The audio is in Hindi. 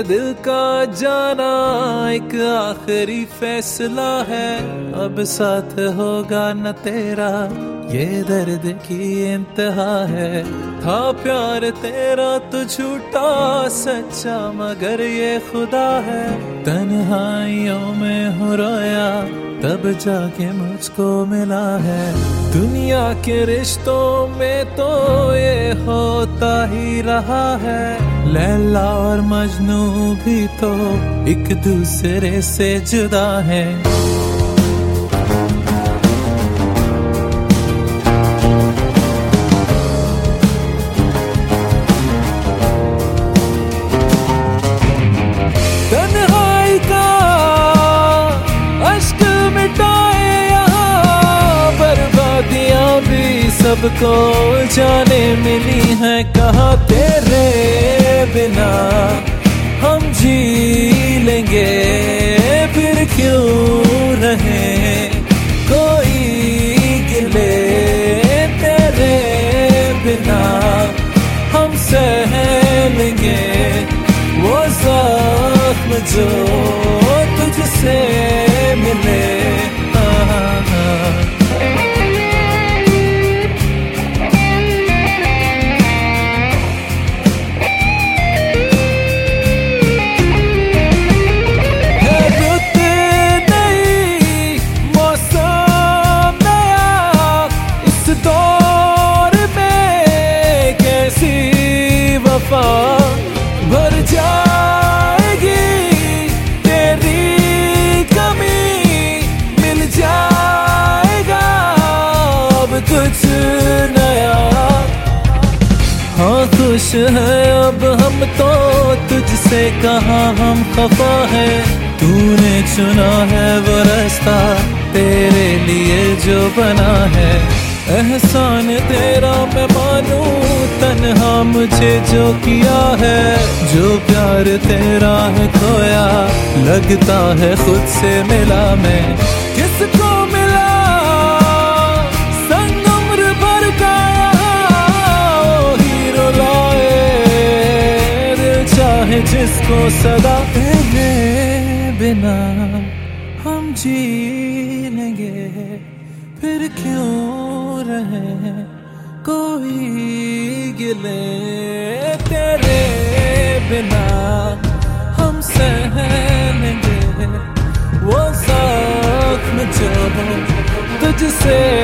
दिल का जाना एक आखिरी फैसला है, अब साथ होगा न तेरा ये दर्द की इंतहा है। था प्यार तेरा तो झूठा सच्चा मगर ये खुदा है, तन्हाइयों में हो रोया तब जाके मुझको मिला है। दुनिया के रिश्तों में तो ये होता ही रहा है, लैला और मजनू भी तो एक दूसरे से जुदा है। तन्हाई का अश्क मिटाए यहाँ, बर्बादियां भी सबको जाने मिली हैं। कहाँ तेरे बिना हम जी लेंगे, फिर क्यों रहे कोई गिले, तेरे बिना हम सह लेंगे वो ज़ख्म जो तुझसे मिले। भर जाएगी तेरी कमी, मिल जाएगा अब कुछ नया। हाँ खुश है अब हम तो तुझसे, कहाँ हम खफा है। तूने चुना है वो रास्ता तेरे लिए जो बना है, एहसान तेरा मैं मानूं तन्हा मुझे जो किया है। जो प्यार तेरा है खोया लगता है खुद से मिला मैं, किसको मिला संग उम्र भर का यहाँ, हीरो लाए दिल चाहे जिसको सदा। तेरे बिना हम जी लेंगे फिर क्यों रहे कोई गिले, तेरे बिना हम सह लेंगे वो ज़ख्म जो तुझसे